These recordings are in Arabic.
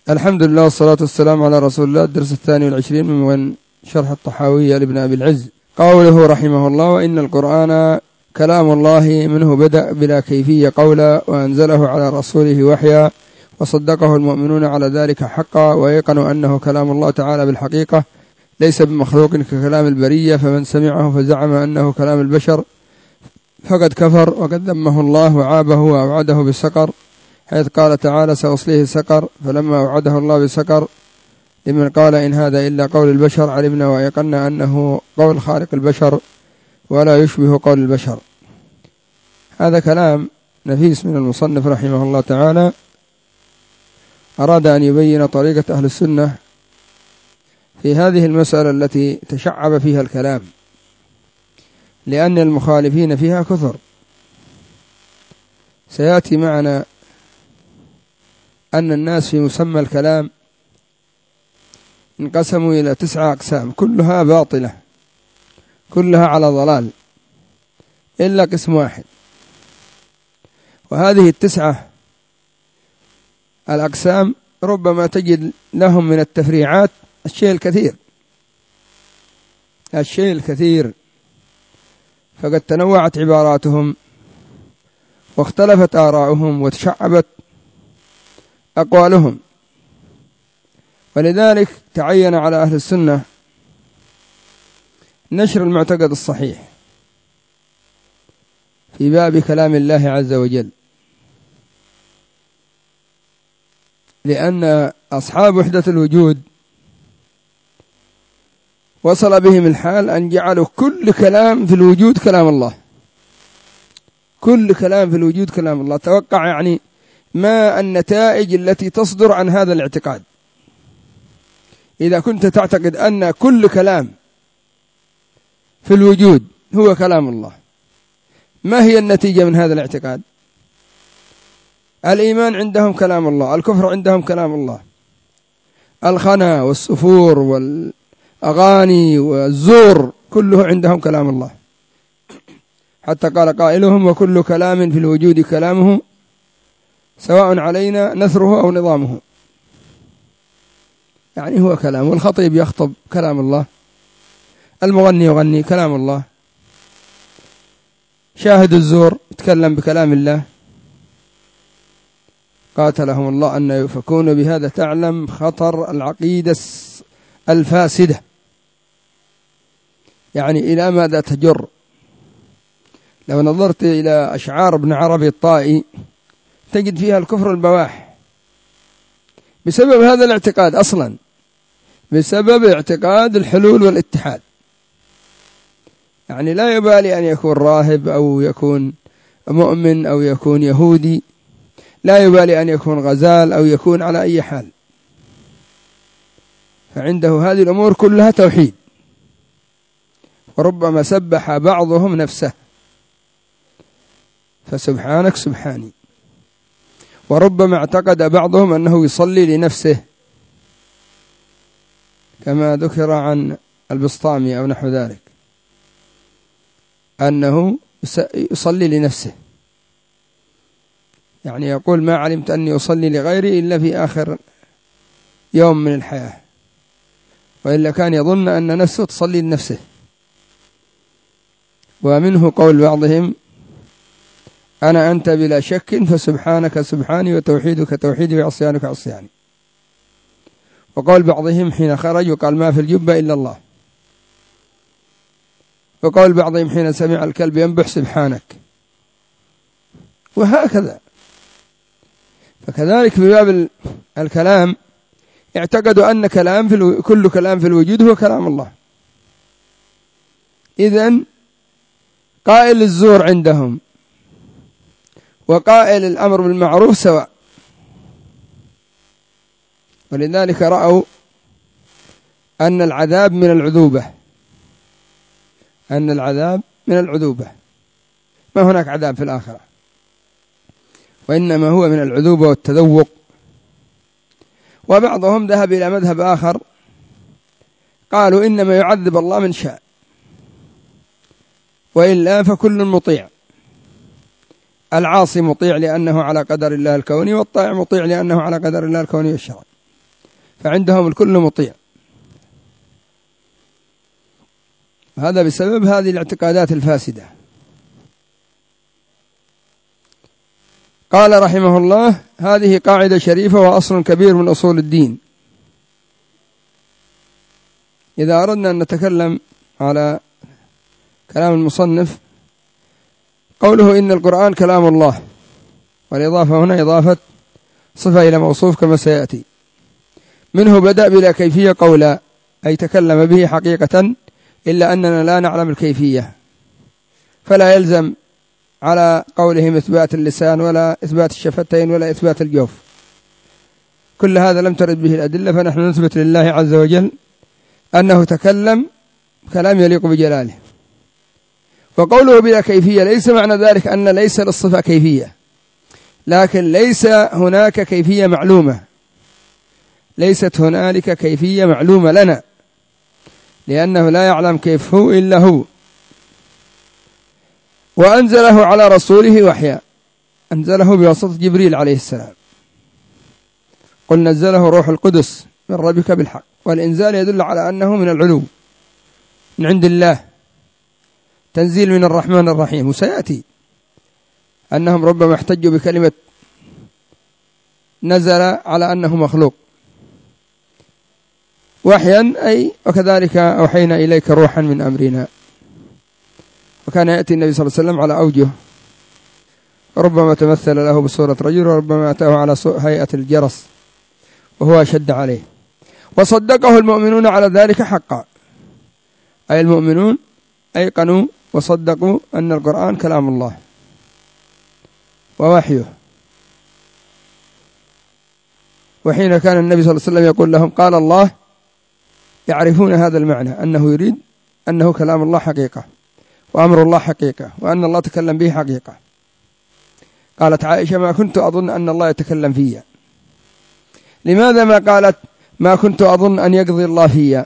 الحمد لله والصلاة والسلام على رسول الله. الدرس 22 من شرح الطحاوية لابن أبي العز. قوله رحمه الله: وإن القرآن كلام الله منه بدأ بلا كيفية قولا، وأنزله على رسوله وحيا، وصدقه المؤمنون على ذلك حقا، ويقنوا أنه كلام الله تعالى بالحقيقة ليس بمخلوق ككلام البرية، فمن سمعه فزعم أنه كلام البشر فقد كفر، وقد ذمه الله وعابه وأوعده بالسقر، حيث قال تعالى: سأصليه سقر. فلما أوعده الله بالسقر لمن قال إن هذا إلا قول البشر، علمنا ويقنا أنه قول خالق البشر ولا يشبه قول البشر. هذا كلام نفيس من المصنف رحمه الله تعالى. أراد أن يبين طريقة أهل السنة في هذه المسألة التي تشعب فيها الكلام، لأن المخالفين فيها كثر. سيأتي معنا أن الناس في مسمى الكلام انقسموا إلى 9 أقسام، كلها باطلة، كلها على ضلال، إلا قسم واحد. وهذه 9 الأقسام ربما تجد لهم من التفريعات الشيء الكثير، فقد تنوعت عباراتهم واختلفت آراؤهم وتشعبت أقوالهم، ولذلك تعين على أهل السنة نشر المعتقد الصحيح في باب كلام الله عز وجل، لأن أصحاب وحدة الوجود وصل بهم الحال أن جعلوا كل كلام في الوجود كلام الله، كل كلام في الوجود كلام الله. توقع يعني ما النتائج التي تصدر عن هذا الاعتقاد. إذا كنت تعتقد أن كل كلام في الوجود هو كلام الله، ما هي النتيجة من هذا الاعتقاد؟ الإيمان عندهم كلام الله، الكفر عندهم كلام الله، الخنا والسفور والأغاني والزور كله عندهم كلام الله. حتى قال قائلهم: وكل كلام في الوجود كلامه سواء علينا نثره أو نظامه. يعني هو كلام، والخطيب يخطب كلام الله، المغني يغني كلام الله، شاهد الزور يتكلم بكلام الله. قاتلهم الله أن يفكون بهذا. تعلم خطر العقيدة الفاسدة، يعني إلى ماذا تجر. لو نظرت إلى أشعار ابن عربي الطائي تجد فيها الكفر البواح بسبب هذا الاعتقاد، أصلا بسبب اعتقاد الحلول والاتحاد. يعني لا يبالي أن يكون راهب أو يكون مؤمن أو يكون يهودي، لا يبالي أن يكون غزال أو يكون على أي حال، فعنده هذه الأمور كلها توحيد. وربما سبح بعضهم نفسه فسبحانك سبحاني، وربما اعتقد بعضهم أنه يصلي لنفسه، كما ذكر عن البسطامي أو نحو ذلك، أنه يصلي لنفسه، يعني يقول: ما علمت أني أصلي لغيري إلا في آخر يوم من الحياة، وإلا كان يظن أن نفسه تصلي لنفسه. ومنه قول بعضهم: أنا أنت بلا شك، فسبحانك سبحاني، وتوحيدك توحيدي، وعصيانك عصياني. وقول بعضهم حين خرج وقال: ما في الجبة إلا الله. وقول بعضهم حين سمع الكلب ينبح: سبحانك. وهكذا. فكذلك في باب الكلام اعتقدوا أن كل كلام في الوجود هو كلام الله. إذن قائل الزور عندهم وقائل الأمر بالمعروف سواء، ولذلك رأوا أن العذاب من العذوبة، ما هناك عذاب في الآخرة، وإنما هو من العذوبة والتذوق. وبعضهم ذهب إلى مذهب آخر، قالوا: إنما يعذب الله من شاء، وإلا فكل مطيع. العاصي مطيع لأنه على قدر الله الكوني، والطائع مطيع لأنه على قدر الله الكوني والشرعي. فعندهم الكل مطيع. هذا بسبب هذه الاعتقادات الفاسدة. قال رحمه الله: هذه قاعدة شريفة وأصل كبير من أصول الدين. إذا أردنا أن نتكلم على كلام المصنف، قوله إن القرآن كلام الله، والإضافة هنا إضافة صفة إلى موصوف كما سيأتي. منه بدأ بلا كيفية قولا، أي تكلم به حقيقة، إلا أننا لا نعلم الكيفية، فلا يلزم على قولهم إثبات اللسان ولا إثبات الشفتين ولا إثبات الجوف، كل هذا لم ترد به الأدلة، فنحن نثبت لله عز وجل أنه تكلم كلام يليق بجلاله. وقوله بلا كيفية ليس معنى ذلك أن ليس للصفة كيفية، لكن ليس هناك كيفية معلومة، ليست هنالك كيفية معلومة لنا، لأنه لا يعلم كيف هو إلا هو. وأنزله على رسوله وحيا، أنزله بواسطة جبريل عليه السلام، قل نزله روح القدس من ربك بالحق. والإنزال يدل على أنه من العلو، من عند الله، تنزيل من الرحمن الرحيم. وسيأتي أنهم ربما احتجوا بكلمة نزل على أنه مخلوق. وحيا أي وكذلك أوحينا إليك روحا من أمرنا. وكان يأتي النبي صلى الله عليه وسلم على أوجه، ربما تمثل له بصورة رجل، وربما أتاه على هيئة الجرس وهو أشد عليه. وصدقه المؤمنون على ذلك حقا، أي المؤمنون أيقنوا وصدقوا أن القرآن كلام الله ووحيه. وحين كان النبي صلى الله عليه وسلم يقول لهم قال الله، يعرفون هذا المعنى، أنه يريد أنه كلام الله حقيقة، وأمر الله حقيقة، وأن الله تكلم به حقيقة. قالت عائشة: ما كنت أظن أن الله يتكلم فيا. لماذا ما قالت ما كنت أظن أن يقضي الله فيا؟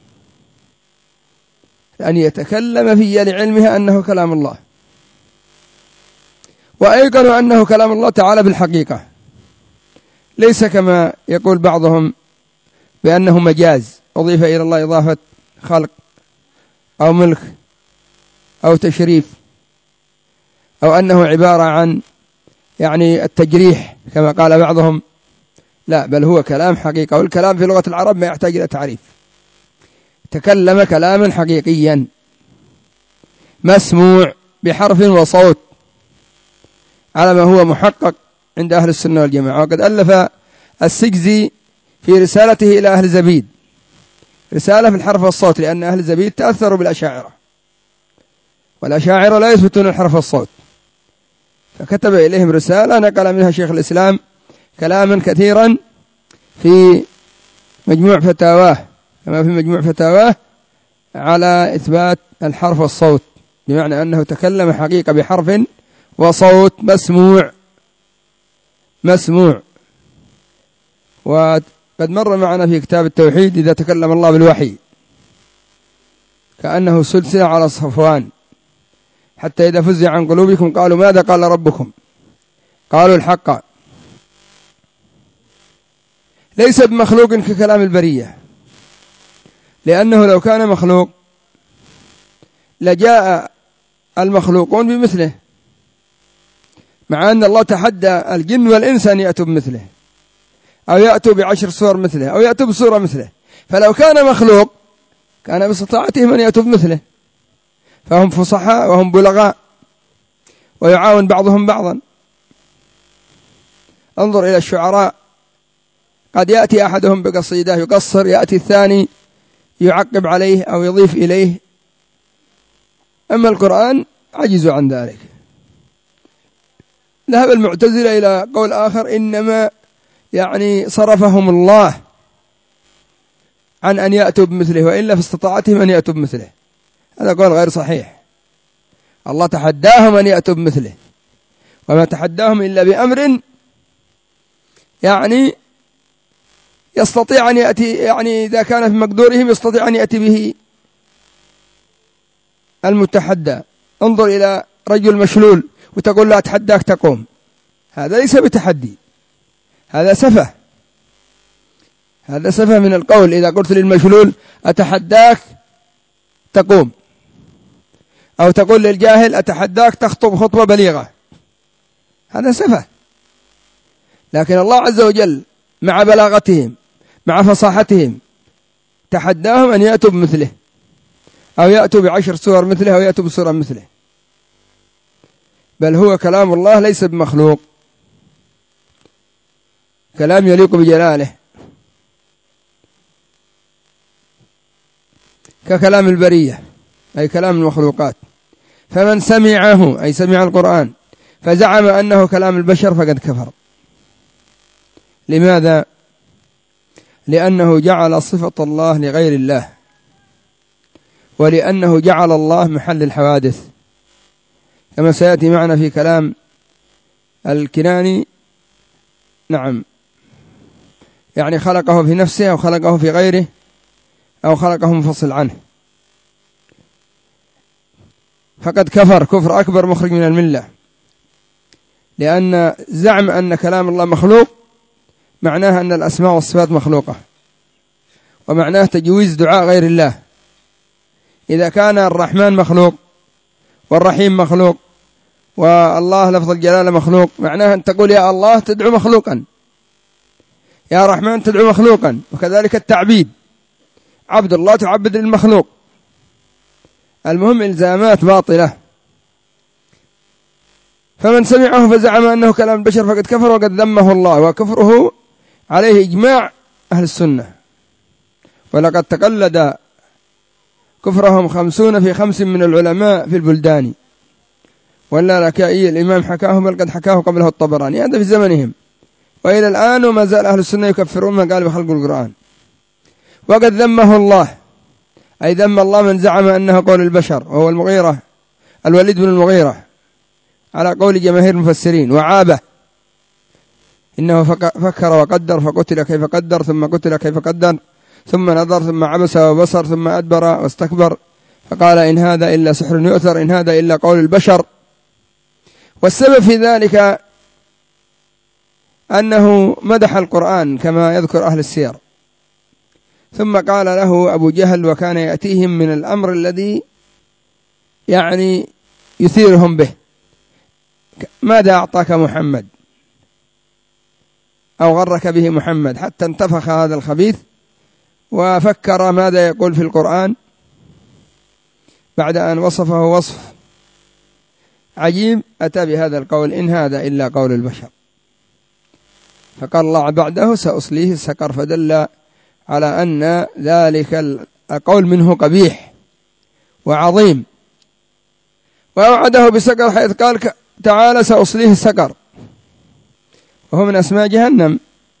أن يتكلم فيا لعلمها أنه كلام الله، وأيقنوا أنه كلام الله تعالى بالحقيقة، ليس كما يقول بعضهم بأنه مجاز أضيف إلى الله إضافة خلق أو ملك أو تشريف، أو أنه عبارة عن يعني التجريح كما قال بعضهم. لا، بل هو كلام حقيقة، والكلام في لغة العرب ما يحتاج إلى تعريف. تكلم كلاما حقيقيا مسموع بحرف وصوت على ما هو محقق عند أهل السنة والجماعة. وقد ألف السجزي في رسالته إلى أهل زبيد رسالة في الحرف والصوت، لأن أهل زبيد تأثروا بالأشاعرة، والأشاعرة لا يثبتون الحرف والصوت، فكتب إليهم رسالة نقل منها شيخ الإسلام كلاما كثيرا في مجموع فتاواه، كما في مجموع فتاواه، على إثبات الحرف والصوت، بمعنى أنه تكلم حقيقة بحرف وصوت مسموع. وقد مر معنا في كتاب التوحيد إذا تكلم الله بالوحي كأنه سلسلة على صفوان، حتى إذا فزع عن قلوبكم قالوا ماذا قال ربكم؟ قالوا الحق. ليس بمخلوق ككلام البرية، لأنه لو كان مخلوق لجاء المخلوقون بمثله، مع أن الله تحدى الجن والإنس أن يأتوا بمثله، أو يأتوا ب10 صور مثله، أو يأتوا بصورة مثله. فلو كان مخلوق كان باستطاعتهم أن يأتوا بمثله، فهم فصحاء وهم بلغاء ويعاون بعضهم بعضا. انظر إلى الشعراء، قد يأتي أحدهم بقصيدة يقصر، يأتي الثاني يعقب عليه أو يضيف إليه. أما القرآن عجزوا عن ذلك. ذهب المعتزلة إلى قول آخر، إنما يعني صرفهم الله عن أن يأتوا بمثله، وإلا في استطاعتهم أن يأتوا بمثله. هذا قول غير صحيح. الله تحداهم أن يأتوا بمثله، وما تحداهم إلا بأمر يعني يستطيع أن يأتي، يعني إذا كان في مقدورهم يستطيع أن يأتي به المتحدى. انظر إلى رجل مشلول وتقول له أتحداك تقوم، هذا ليس بتحدي، هذا سفه. هذا سفه من القول. إذا قلت للمشلول أتحداك تقوم، أو تقول للجاهل أتحداك تخطب خطبة بليغة، هذا سفه. لكن الله عز وجل مع بلاغتهم مع فصاحتهم تحداهم أن يأتوا بمثله، أو يأتوا ب10 سور مثله، أو يأتوا بسورة مثله، بل هو كلام الله ليس بمخلوق، كلام يليق بجلاله ككلام البرية، أي كلام المخلوقات. فمن سمعه أي سمع القرآن فزعم أنه كلام البشر فقد كفر. لماذا؟ لأنه جعل صفة الله لغير الله، ولأنه جعل الله محل الحوادث، كما سيأتي معنا في كلام الكناني. نعم، يعني خلقه في نفسه أو خلقه في غيره أو خلقه منفصل عنه، فقد كفر كفر أكبر مخرج من الملة. لأن زعم أن كلام الله مخلوق معناه أن الأسماء والصفات مخلوقة، ومعناه تجويز دعاء غير الله. إذا كان الرحمن مخلوق والرحيم مخلوق والله لفظ الجلالة مخلوق، معناه أن تقول يا الله تدعو مخلوقا، يا رحمن تدعو مخلوقا. وكذلك التعبيد، عبد الله تعبد للمخلوق. المهم إلزامات باطلة. فمن سمعه فزعم أنه كلام البشر فقد كفر وقد ذمه الله، وكفره عليه إجماع أهل السنة. ولقد تقلد كفرهم 50 في 5 من العلماء في البلدان، ولا لكائي الإمام حكاه، بل قد حكاه قبله الطبراني، هذا في زمنهم. وإلى الآن وما زال أهل السنة يكفرون من قال بخلق القرآن. وقد ذمه الله، أي ذم الله من زعم أنه قول البشر، وهو المغيرة الوليد بن المغيرة على قول جماهير المفسرين، وعابه إنه فكر وقدر فقتل كيف قدر، ثم قتل كيف قدر، ثم نظر، ثم عبس وبصر، ثم أدبر واستكبر، فقال إن هذا إلا سحر يؤثر، إن هذا إلا قول البشر. والسبب في ذلك أنه مدح القرآن كما يذكر أهل السير، ثم قال له أبو جهل وكان يأتيهم من الأمر الذي يعني يثيرهم به: ماذا أعطاك محمد أو غرك به محمد؟ حتى انتفخ هذا الخبيث وفكر ماذا يقول في القرآن بعد أن وصفه وصف عجيب، أتى بهذا القول: إن هذا إلا قول البشر. فقال الله بعده: سأصليه السقر، فدل على أن ذلك القول منه قبيح وعظيم. وأوعده بسقر حيث قال تعالى: سأصليه السقر، وهو من أسماء جهنم.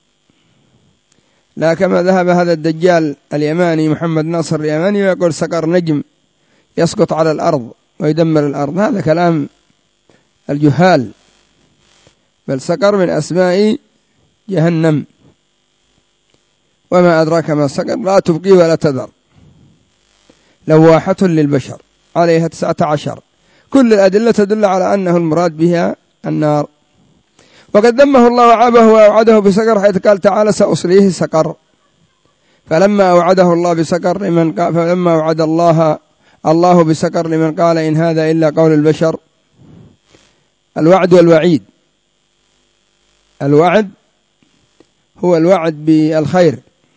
لا كما ذهب هذا الدجال اليماني محمد ناصر اليماني ويقول سقر نجم يسقط على الأرض ويدمر الأرض، هذا كلام الجهال. بل سقر من أسماء جهنم. وما أدراك ما سقر، لا تبقي ولا تذر، لواحة للبشر، عليها 19، كل الأدلة تدل على أنه المراد بها النار. وقد ذمه الله وعابه وأوعده بسقر حيث قال تعالى: سأصليه سقر. فلما أوعده الله بسقر فلما أوعد الله بسقر لمن قال إن هذا إلا قول البشر. الوعد والوعيد: الوعد هو الوعد بالخير،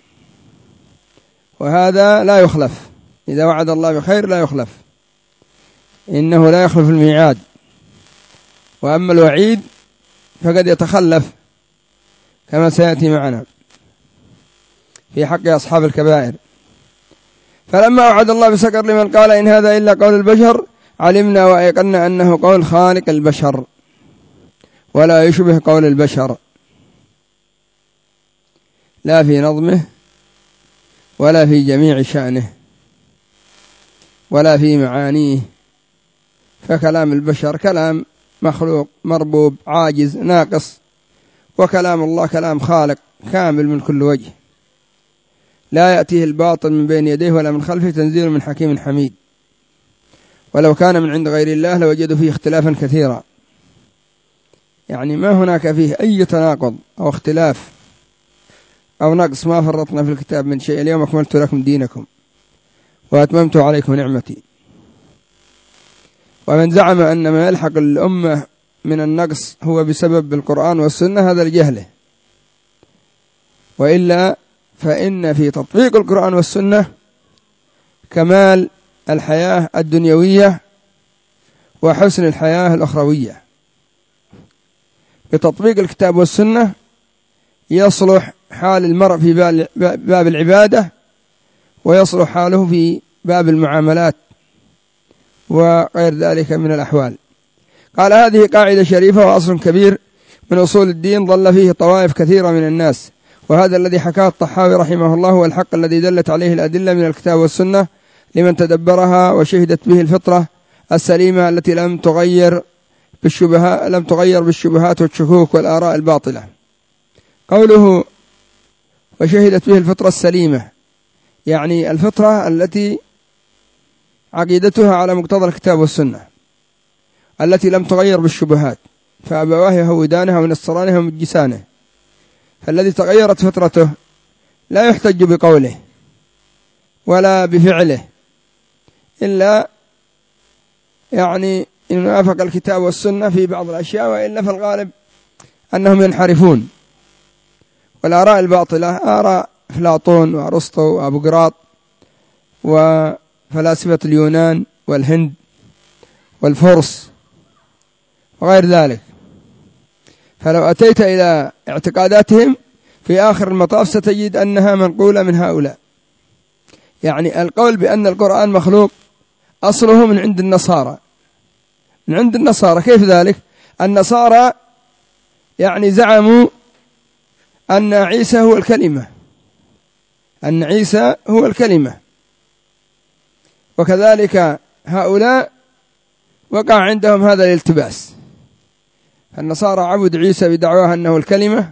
وهذا لا يخلف. إذا وعد الله بخير لا يخلف، إنه لا يخلف الميعاد. وأما الوعيد فقد يتخلف كما سيأتي معنا في حق أصحاب الكبائر. فلما وعد الله بسقر لمن قال إن هذا إلا قول البشر علمنا وأيقنا أنه قول خالق البشر ولا يشبه قول البشر، لا في نظمه ولا في جميع شأنه ولا في معانيه. فكلام البشر كلام مخلوق مربوب عاجز ناقص، وكلام الله كلام خالق كامل من كل وجه، لا يأتيه الباطل من بين يديه ولا من خلفه، تنزيل من حكيم حميد. ولو كان من عند غير الله لوجدوا فيه اختلافا كثيرا، يعني ما هناك فيه أي تناقض أو اختلاف أو نقص ما فرطنا في الكتاب من شيء، اليوم أكملت لكم دينكم وأتممت عليكم نعمتي. ومن زعم أن ما يلحق الأمة من النقص هو بسبب القرآن والسنة هذا لجهله، وإلا فإن في تطبيق القرآن والسنة كمال الحياة الدنيوية وحسن الحياة الأخروية. بتطبيق الكتاب والسنة يصلح حال المرء في باب العبادة، ويصلح حاله في باب المعاملات وغير ذلك من الأحوال. قال هذه قاعدة شريفة وأصل كبير من أصول الدين ضل فيه طوائف كثيرة من الناس، وهذا الذي حكاه الطحاوي رحمه الله هو الحق الذي دلت عليه الأدلة من الكتاب والسنة لمن تدبرها وشهدت به الفطرة السليمة التي لم تغير بالشبهات والشكوك والآراء الباطلة. قوله وشهدت به الفطرة السليمة يعني الفطرة التي عقيدتها على مقتضى الكتاب والسنة التي لم تغير بالشبهات، فأبواه يهودانه وينصرانه ومجسانه، فالذي تغيرت فطرته لا يحتج بقوله ولا بفعله إلا يعني إن وافق الكتاب والسنة في بعض الأشياء، وإلا فالغالب أنهم ينحرفون. والآراء الباطلة آراء أفلاطون وأرسطو وأبو قراط وفلاسفة اليونان والهند والفرس وغير ذلك، فلو أتيت إلى اعتقاداتهم في آخر المطاف ستجد أنها منقولة من هؤلاء. يعني القول بأن القرآن مخلوق أصله من عند النصارى، من عند النصارى. كيف ذلك؟ النصارى يعني زعموا أن عيسى هو الكلمة، أن عيسى هو الكلمة، وكذلك هؤلاء وقع عندهم هذا الالتباس. النصارى عبد عيسى بدعواه أنه الكلمة،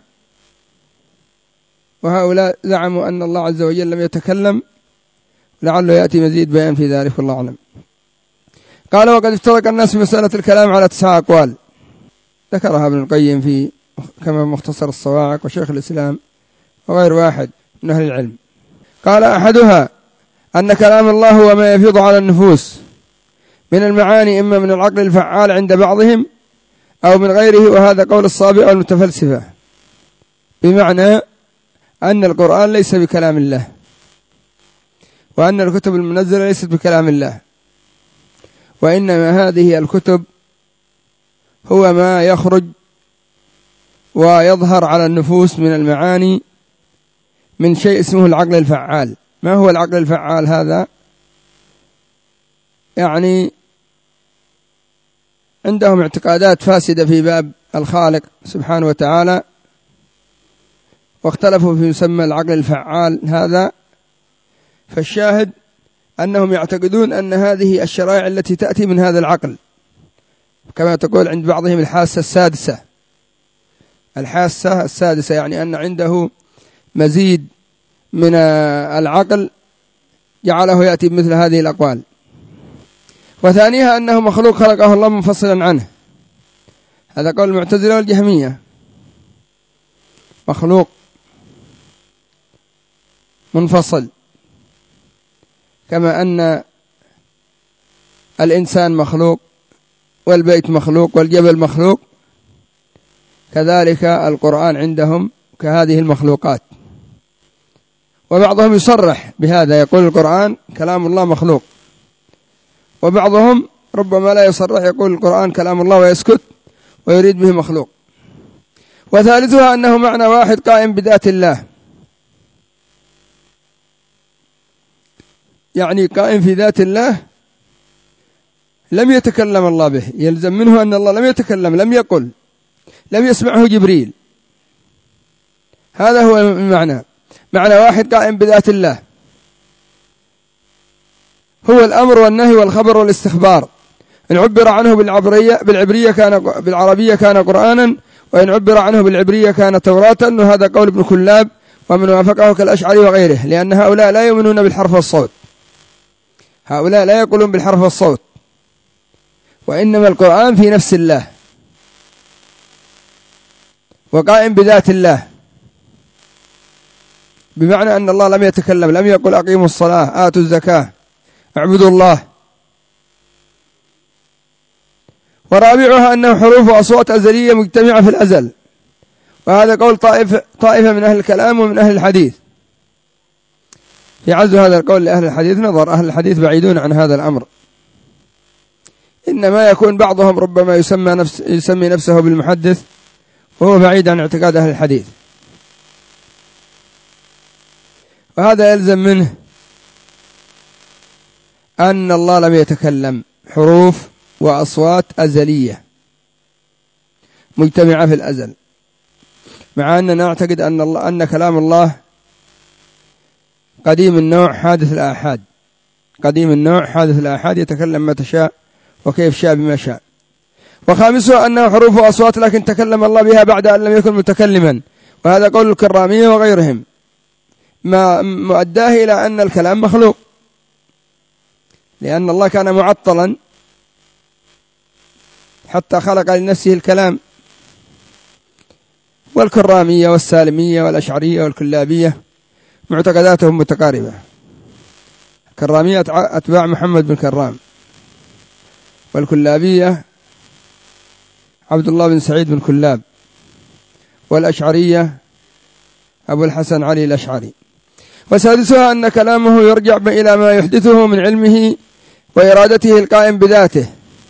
وهؤلاء زعموا أن الله عز وجل لم يتكلم، لعله يأتي مزيد بيان في ذلك والله أعلم. قال وقد افترق الناس في مسألة الكلام على 9 أقوال ذكرها ابن القيم في كما مختصر الصواعق وشيخ الإسلام وغير واحد من أهل العلم. قال أحدها أن كلام الله هو ما يفيض على النفوس من المعاني، إما من العقل الفعال عند بعضهم أو من غيره، وهذا قول الصابئة والمتفلسفة، بمعنى أن القرآن ليس بكلام الله، وأن الكتب المنزلة ليست بكلام الله، وإنما هذه الكتب هو ما يخرج ويظهر على النفوس من المعاني من شيء اسمه العقل الفعال. ما هو العقل الفعال هذا؟ يعني عندهم اعتقادات فاسدة في باب الخالق سبحانه وتعالى، واختلفوا في يسمى العقل الفعال هذا. فالشاهد أنهم يعتقدون أن هذه الشرائع التي تأتي من هذا العقل، كما تقول عند بعضهم الحاسة السادسة. الحاسة السادسة يعني أن عنده مزيد من العقل جعله يأتي بمثل هذه الأقوال. وثانيها أنه مخلوق خلقه الله منفصلا عنه، هذا قول المعتزلة والجهمية، مخلوق منفصل، كما أن الإنسان مخلوق والبيت مخلوق والجبل مخلوق، كذلك القرآن عندهم كهذه المخلوقات. وبعضهم يصرح بهذا يقول القرآن كلام الله مخلوق، وبعضهم ربما لا يصرح يقول القرآن كلام الله ويسكت ويريد به مخلوق. وثالثها أنه معنى واحد قائم بذات الله، يعني قائم في ذات الله لم يتكلم الله به، يلزم منه أن الله لم يتكلم، لم يقل، لم يسمعه جبريل. هذا هو المعنى، معنى واحد قائم بذات الله، هو الأمر والنهي والخبر والاستخبار. إن عبر عنه بالعربية كان قرآنا، وإن عبر عنه بالعبرية كان توراة. وهذا قول ابن كلاب ومن وافقه كالأشعري وغيره، لأن هؤلاء لا يؤمنون بالحرف والصوت، هؤلاء لا يقولون بالحرف والصوت، وإنما القرآن في نفس الله وقائم بذات الله. بمعنى أن الله لم يتكلم، لم يقل أقيموا الصلاة، آتوا الزكاة، اعبدوا الله. ورابعها أنه حروف وأصوات أزلية مجتمعة في الأزل، وهذا قول طائفة من أهل الكلام ومن أهل الحديث. في عزو هذا القول لأهل الحديث نظر، أهل الحديث بعيدون عن هذا الأمر، إنما يكون بعضهم ربما يسمي نفسه بالمحدث وهو بعيد عن اعتقاد أهل الحديث، وهذا يلزم منه أن الله لم يتكلم، حروف وأصوات أزلية مجتمعة في الأزل، مع أننا نعتقد أن كلام الله قديم النوع حادث الآحاد، قديم النوع حادث الآحاد، يتكلم متى شاء وكيف شاء بما شاء. وخامسها أنه حروف وأصوات لكن تكلم الله بها بعد أن لم يكن متكلما، وهذا قول الكرامية وغيرهم، ما مؤداه إلى أن الكلام مخلوق، لأن الله كان معطلا حتى خلق لنفسه الكلام. والكرامية والسالمية والأشعرية والكلابية معتقداتهم متقاربة. الكرامية أتباع محمد بن كرام، والكلابية عبد الله بن سعيد بن كلاب، والأشعرية أبو الحسن علي الأشعري. وسادسها أن كلامه يرجع إلى ما يحدثه من علمه وإرادته القائم بذاته،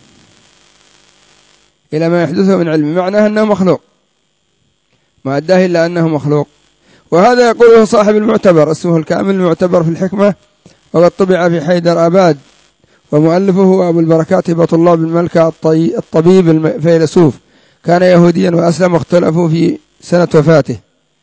إلى ما يحدثه من علمه، معناه أنه مخلوق، ما أداه إلا أنه مخلوق. وهذا يقوله صاحب المعتبر، اسمه الكامل المعتبر في الحكمة، وقد طبع في حيدر آباد، ومؤلفه أبو البركات هبة الله بن ملكة الطبيب الفيلسوف، كان يهوديا وأسلم، واختلفوا في سنة وفاته.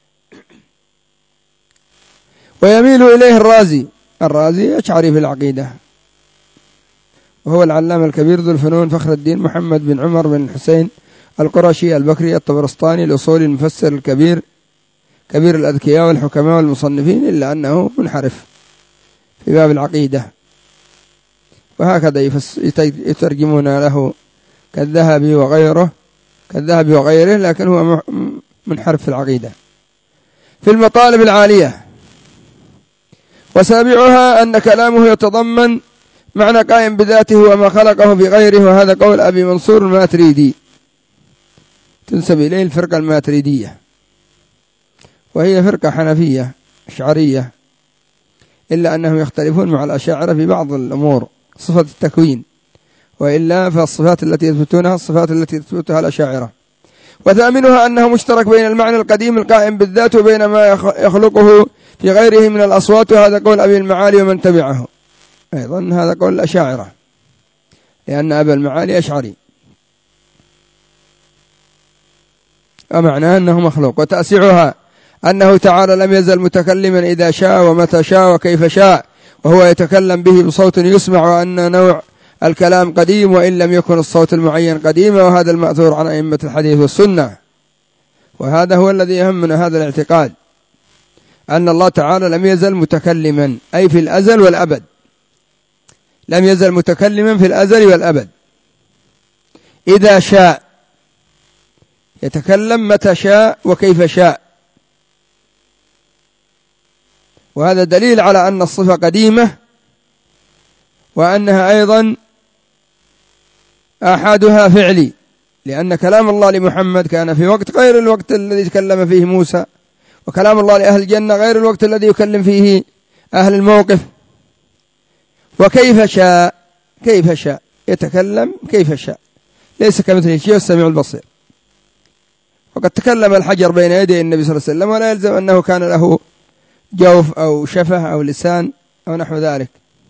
ويميل إليه الرازي أشعري في العقيدة، وهو العلامة الكبير ذو الفنون فخر الدين محمد بن عمر بن الحسين القرشي البكري الطبرستاني الأصولي المفسر الكبير، كبير الأذكياء والحكماء والمصنفين، إلا أنه منحرف في باب العقيدة، وهكذا يترجمون له كالذهبي وغيره، لكن هو منحرف في العقيدة. في المطالب العالية. وسابعها أن كلامه يتضمن معنى قائم بذاته وما خلقه بغيره، وهذا قول أبي منصور الماتريدي، تنسب إليه الفرقة الماتريدية، وهي فرقة حنفية أشعرية، إلا أنهم يختلفون مع الأشاعرة في بعض الأمور، صفة التكوين، وإلا فالصفات التي يثبتونها الصفات التي يثبتها الأشاعرة. وثامنها أنه مشترك بين المعنى القديم القائم بالذات وبين ما يخلقه في غيره من الأصوات، وهذا قول أبي المعالي ومن تبعه، أيضا هذا قول الأشاعرة، لأن أبا المعالي أشعري، ومعناه أنه مخلوق. وتأسيعها أنه تعالى لم يزل متكلما إذا شاء ومتى شاء وكيف شاء، وهو يتكلم به بصوت يسمع، وأن نوع الكلام قديم وإن لم يكن الصوت المعين قديما، وهذا المأثور عن أئمة الحديث والسنة. وهذا هو الذي يهمنا، هذا الاعتقاد، أن الله تعالى لم يزل متكلما، أي في الأزل والأبد، لم يزل متكلما في الأزل والأبد. إذا شاء يتكلم متى شاء وكيف شاء، وهذا دليل على أن الصفة قديمة، وأنها أيضا أحدها فعلي، لأن كلام الله لمحمد كان في وقت غير الوقت الذي تكلم فيه موسى، وكلام الله لأهل الجنة غير الوقت الذي يكلم فيه أهل الموقف. وكيف شاء، كيف شاء يتكلم كيف شاء، ليس كمثله شيء، السميع البصير. وقد تكلم الحجر بين يدي النبي صلى الله عليه وسلم، ولا يلزم أنه كان له جوف أو شفة أو لسان أو نحو ذلك.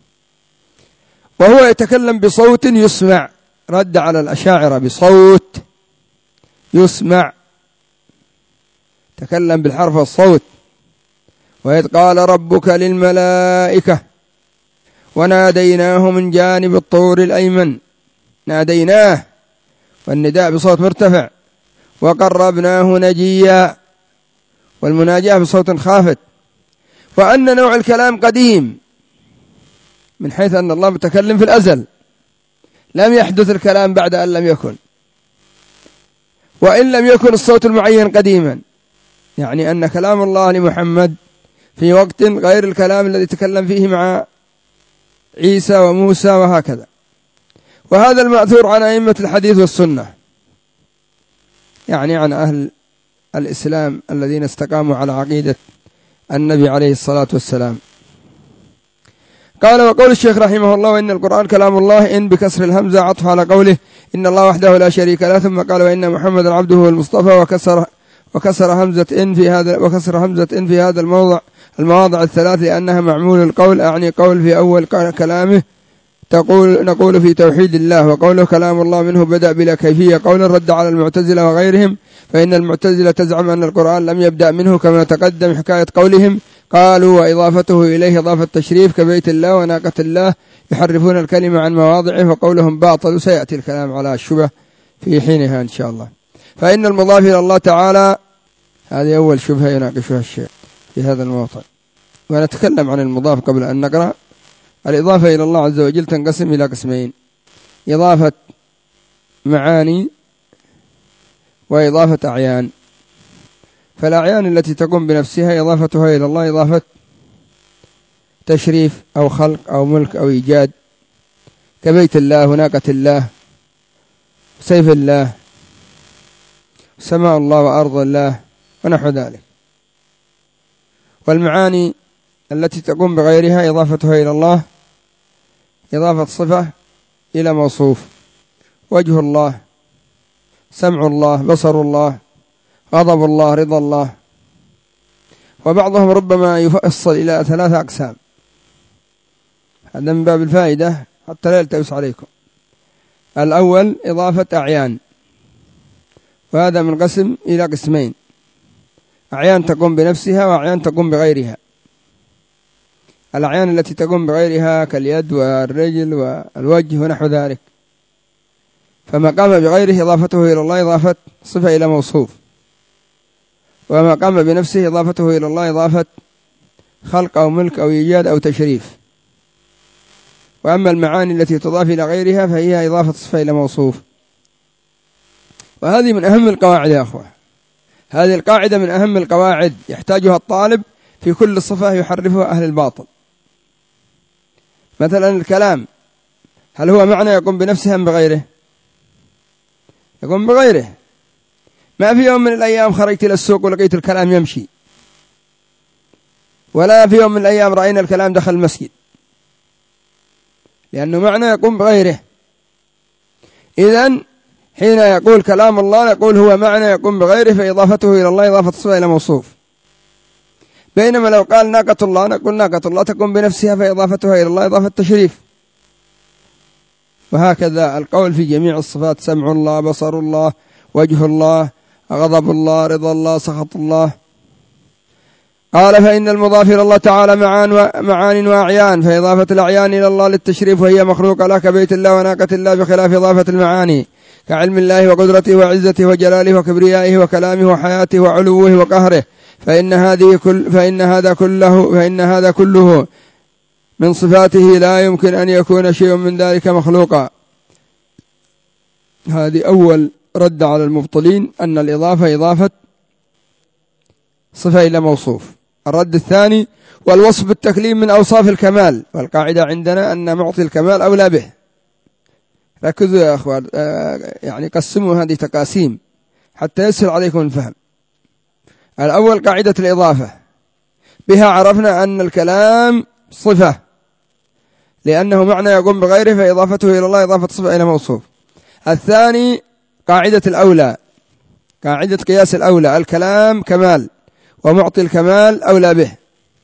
وهو يتكلم بصوت يسمع، رد على الأشاعرة، بصوت يسمع، تكلم بالحرف والصوت. وإذ قال ربك للملائكة وناديناه من جانب الطور الأيمن، ناديناه والنداء بصوت مرتفع، وقربناه نجيا والمناجاة بصوت خافت. وأن نوع الكلام قديم، من حيث أن الله متكلم في الأزل، لم يحدث الكلام بعد أن لم يكن، وإن لم يكن الصوت المعين قديما، يعني أن كلام الله لمحمد في وقت غير الكلام الذي تكلم فيه مع عيسى وموسى وهكذا. وهذا المأثور عن أئمة الحديث والسنة، يعني عن أهل الإسلام الذين استقاموا على عقيدة النبي عليه الصلاة والسلام. قال: وقول الشيخ رحمه الله: وإن القرآن كلام الله، إن بكسر الهمزة عطف على قوله إن الله وحده لا شريك له. ثم قال: وإن محمد عبده والمصطفى، وكسر همزة إن في هذا المواضع الثلاث لأنها معمول القول، أعني قول في أول كلامه نقول في توحيد الله، وقوله كلام الله منه بدأ بلا كيفية قول رد على المعتزلة وغيرهم، فإن المعتزلة تزعم أن القرآن لم يبدأ منه كما تقدم حكاية قولهم. قالوا: وإضافته إليه إضافة تشريف كبيت الله وناقة الله، يحرفون الكلمة عن مواضعه وقولهم باطل، وسيأتي الكلام على الشبه في حينها إن شاء الله. فإن المضاف إلى الله تعالى، هذه أول شبهة يناقشها الشيخ في هذا الموضع، ونتكلم عن المضاف قبل أن نقرأ. الإضافة إلى الله عز وجل تنقسم إلى قسمين: إضافة معاني وإضافة أعيان. فالأعيان التي تقوم بنفسها إضافتها إلى الله إضافة تشريف أو خلق أو ملك أو إيجاد، كبيت الله وناقة الله سيف الله سماء الله وأرض الله ونحو ذلك. والمعاني التي تقوم بغيرها إضافتها إلى الله إضافة صفة إلى موصوف: وجه الله، سمع الله، بصر الله، غضب الله، رضا الله. وبعضهم ربما يفصل إلى 3 أقسام، هذا من باب الفائدة حتى لا يلتبس عليكم. الأول إضافة أعيان، وهذا من قسم إلى قسمين: أعيان تقوم بنفسها وأعيان تقوم بغيرها. الأعيان التي تقوم بغيرها كاليد والرجل والوجه ونحو ذلك، فما قام بغيره إضافته إلى الله إضافة صفة إلى موصوف، وما قام بنفسه إضافته إلى الله إضافة خلق أو ملك أو إيجاد أو تشريف. وأما المعاني التي تضاف إلى غيرها فهي إضافة صفة إلى موصوف. وهذه من أهم القواعد يا أخوة، هذه القاعدة من أهم القواعد يحتاجها الطالب في كل صفة يحرفها أهل الباطل. مثلا الكلام، هل هو معنى يقوم بنفسه أم بغيره؟ يقوم بغيره. ما في يوم من الأيام خرجت إلى السوق ولقيت الكلام يمشي، ولا في يوم من الأيام رأينا الكلام دخل المسجد، لأنه معنى يقوم بغيره. إذن حين يقول كلام الله نقول هو معنى يقوم بغيره، فإضافته إلى الله إضافة صفة إلى موصوف. بينما لو قال ناقة الله نقول ناقة الله تقوم بنفسها، فإضافتها إلى الله إضافة تشريف. وهكذا القول في جميع الصفات: سمع الله، بصر الله، وجه الله، غضب الله، رضا الله، سخط الله. قال: فإن المضاف إلى الله تعالى معان وأعيان، فإضافة الأعيان إلى الله للتشريف وهي مخلوقة لا كبيت الله وناقة الله، بخلاف إضافة المعاني كعلم الله وقدرته وعزته وجلاله وكبريائه وكلامه وحياته وعلوه وقهره، فإن هذا كله من صفاته لا يمكن أن يكون شيء من ذلك مخلوقا. هذه أول رد على المبطلين، أن الإضافة إضافة صفة إلى موصوف. الرد الثاني: والوصف بالتكليم من أوصاف الكمال، والقاعدة عندنا أن معطي الكمال أولى به. ركزوا يا أخوان، يعني قسموا هذه تقاسيم حتى يسهل عليكم الفهم. الأول قاعدة الإضافة، بها عرفنا أن الكلام صفة لأنه معنى يقوم بغيره، فإضافته إلى الله إضافة صفة إلى موصوف. الثاني قاعدة الأولى، قاعدة قياس الأولى، الكلام كمال ومعطي الكمال أولى به.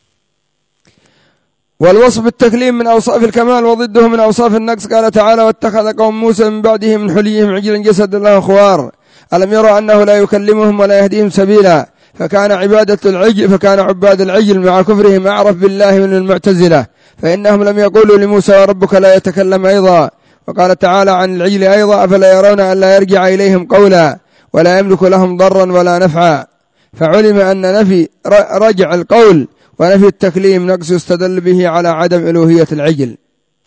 والوصف بالتكليم من أوصاف الكمال وضده من أوصاف النقص. قال تعالى: واتخذ قوم موسى من بعده من حليهم عجلا جسد له خوار ألم يروا أنه لا يكلمهم ولا يهديهم سبيلا، فكان عباد العجل مع كفرهم أعرف بالله من المعتزلة، فإنهم لم يقولوا لموسى وربك لا يتكلم أيضا. وقال تعالى عن العجل أيضا: أفلا يرون أن لا يرجع إليهم قولا ولا يملك لهم ضرا ولا نفعا. فعلم أن نفي رجع القول ونفي التكليم نقص يستدل به على عدم ألوهية العجل.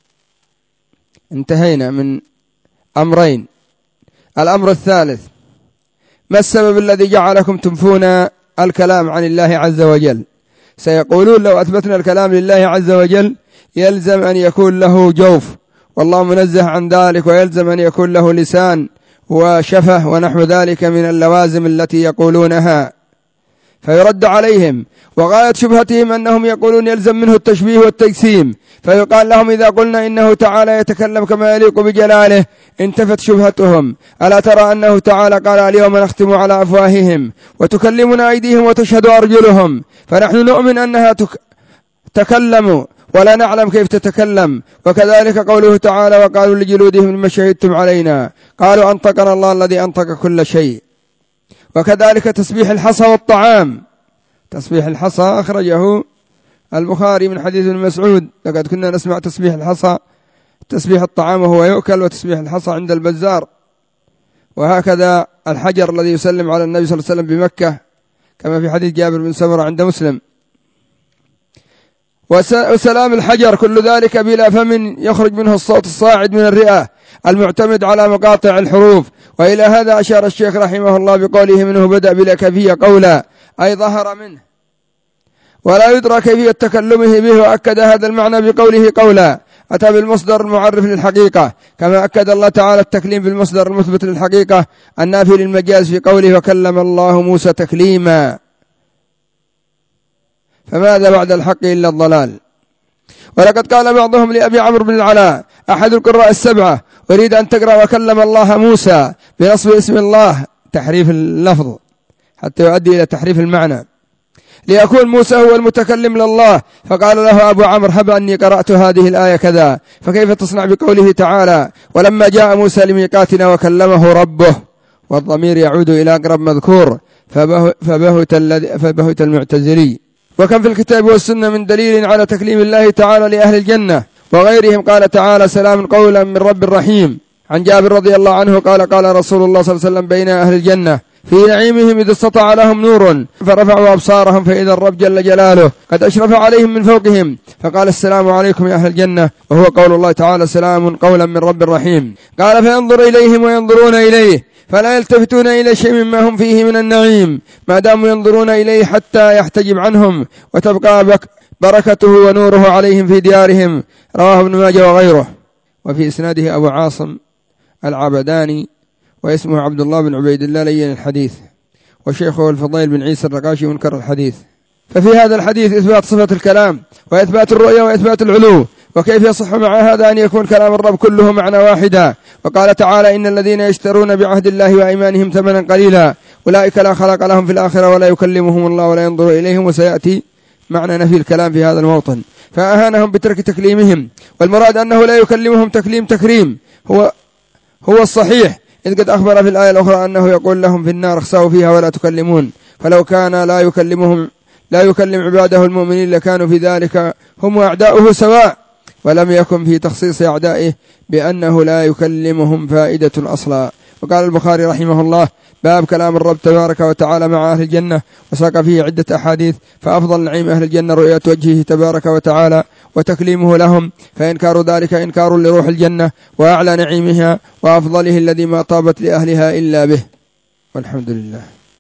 انتهينا من أمرين. الأمر الثالث: ما السبب الذي جعلكم تنفون الكلام عن الله عز وجل؟ سيقولون لو أثبتنا الكلام لله عز وجل يلزم أن يكون له جوف، والله منزه عن ذلك، ويلزم أن يكون له لسان وشفة ونحو ذلك من اللوازم التي يقولونها، فيرد عليهم. وغاية شبهتهم أنهم يقولون يلزم منه التشبيه والتجسيم، فيقال لهم إذا قلنا إنه تعالى يتكلم كما يليق بجلاله انتفت شبهتهم. ألا ترى أنه تعالى قال اليوم نختم على أفواههم وتكلمنا أيديهم وتشهد أرجلهم، فنحن نؤمن أنها تكلموا ولا نعلم كيف تتكلم. وكذلك قوله تعالى وقالوا لجلودهم لما شهدتم علينا قالوا أنطقنا الله الذي أنطق كل شيء. وكذلك تسبيح الحصى والطعام، تسبيح الحصى أخرجه البخاري من حديث ابن مسعود لقد كنا نسمع تسبيح الحصى، تسبيح الطعام وهو يؤكل، وتسبيح الحصى عند البزار. وهكذا الحجر الذي يسلم على النبي صلى الله عليه وسلم بمكة كما في حديث جابر بن سمرة عند مسلم. وسلام الحجر كل ذلك بلا فم يخرج منه الصوت الصاعد من الرئة المعتمد على مقاطع الحروف. وإلى هذا أشار الشيخ رحمه الله بقوله منه بدأ بلا كيفية قولا، أي ظهر منه ولا يدرى كيفية تكلمه به. وأكد هذا المعنى بقوله قولا أتى بالمصدر المعرف للحقيقة، كما أكد الله تعالى التكليم بالمصدر المثبت للحقيقة النافي للمجاز في قوله وكلم الله موسى تكليما. فماذا بعد الحق إلا الضلال. ولقد قال بعضهم لأبي عمرو بن العلاء أحد القراء السبعة أريد أن تقرأ وكلم الله موسى بنصب اسم الله تحريف اللفظ حتى يؤدي إلى تحريف المعنى ليكون موسى هو المتكلم لله. فقال له أبو عمرو هب أني قرأت هذه الآية كذا، فكيف تصنع بقوله تعالى ولما جاء موسى لميقاتنا وكلمه ربه، والضمير يعود إلى أقرب مذكور فبهت المعتزلي. وكم في الكتاب والسنة من دليل على تكليم الله تعالى لأهل الجنة وغيرهم. قال تعالى سلام قولا من رب رحيم. عن جابر رضي الله عنه قال قال رسول الله صلى الله عليه وسلم بين أهل الجنة في نعيمهم إذ استطاع لهم نور فرفعوا أبصارهم فإذا الرب جل جلاله قد أشرف عليهم من فوقهم فقال السلام عليكم يا أهل الجنة، وهو قول الله تعالى سلام قولا من رب رحيم. قال فينظر إليهم وينظرون إليه فلا يلتفتون إلى شيء مما هم فيه من النعيم ما داموا ينظرون إليه حتى يحتجب عنهم وتبقى بركته ونوره عليهم في ديارهم. رواه ابن ماجه وغيره. وفي إسناده أبو عاصم العبداني واسمه عبد الله بن عبيد الله لين الحديث، وشيخه الفضيل بن عيسى الرقاشي منكر الحديث. ففي هذا الحديث إثبات صفة الكلام وإثبات الرؤية وإثبات العلو. وكيف يصح مع هذا أن يكون كلام الرب كله معنى واحدا؟ وقال تعالى إن الذين يشترون بعهد الله وأيمانهم ثمنا قليلا أولئك لا خلق لهم في الآخرة ولا يكلمهم الله ولا ينظر إليهم. وسيأتي معنى نفي الكلام في هذا الموطن، فأهانهم بترك تكليمهم، والمراد أنه لا يكلمهم تكليم هو الصحيح، إذ قد أخبر في الآية الأخرى أنه يقول لهم في النار اخسأوا فيها ولا تكلمون. فلو كان لا يكلم عباده المؤمنين لكانوا في ذلك هم أعداؤه سواء، ولم يكن في تخصيص أعدائه بأنه لا يكلمهم فائدة أصلا. وقال البخاري رحمه الله باب كلام الرب تبارك وتعالى مع أهل الجنة، وساق فيه عدة أحاديث. فأفضل نعيم أهل الجنة رؤية وجهه تبارك وتعالى وتكليمه لهم، فإنكار ذلك إنكار لروح الجنة، وأعلى نعيمها وأفضله الذي ما طابت لأهلها إلا به. والحمد لله.